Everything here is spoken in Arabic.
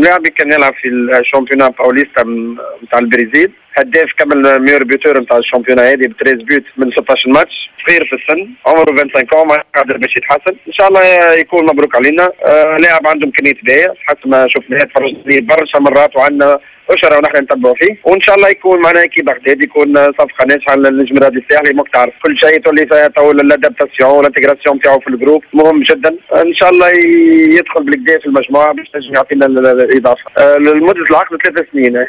ملاعبي كان يلعب في الشامبيونا باوليستا نتاع البرازيل، هداف كمل ميور بيوتور نتاع الشامبيونا هذه ب 13 بيوت من 16 ماتش، صغير في السن، عمره 25 عام، قادر باش يتحسن، ان شاء الله يكون مبروك علينا. لاعب عنده امكانيات باهيه حسب ما شفناه، تفرجنا برشا مرات وعندنا أشرة ونحن نتبعوا فيه، وإن شاء الله يكون معنا كي بغداد، يكون صفقة ناجحة للنجم الرياضي الساحلي. ماك تعرف كل شيء تولي فيها تو الادابتاسيون والانتجراسيون نتاعو في الجروب مهم جدا. إن شاء الله يدخل بالكدا في المجموعة باش يعطينا الإضافة. لمدة العقد 3 سنين.